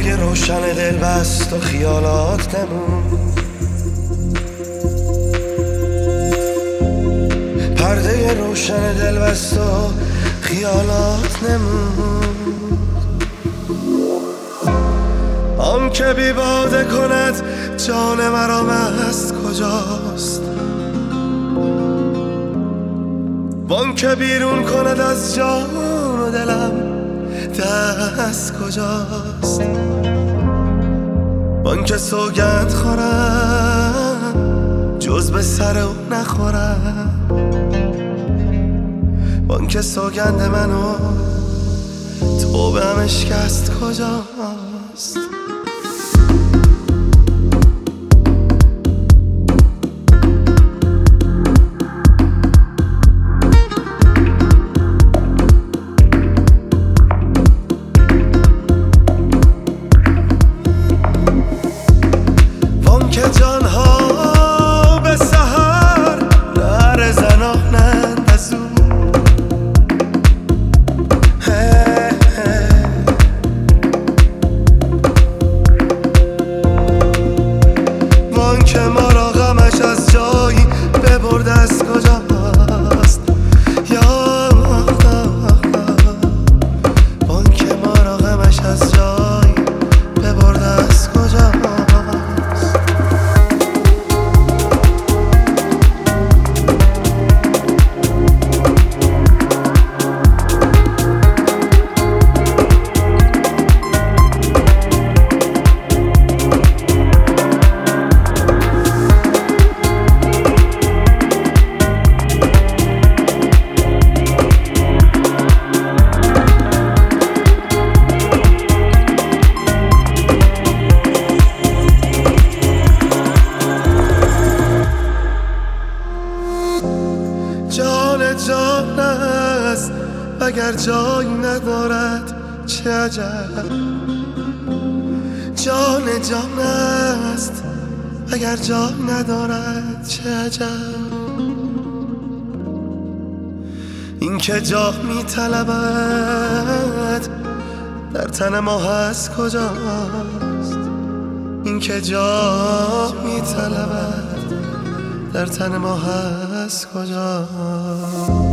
پرده روشن دل بست و خیالات نمون، پرده روشن دل بست و خیالات نمون. آن که بی باده کند جان مرا مست کجاست، وان که بیرون کند از جان و دلم دست کجاست. وان که سوگند خورم جز به سر او نخورم، وان که سوگند منو توبه هم اشکست کجاست. که جانها به سحر نره زنانند از او، وان که ما را غمش از جایی ببرد از کجاست. یا وان که ما را غمش از جایی ببرد از کجاست. جان است اگر جایی ندارد چه عجب، جان است اگر جایی ندارد چه عجب. این که جا می طلبد در تن ما هست کجاست، این که جا می طلبد در تن ما هست کجاست.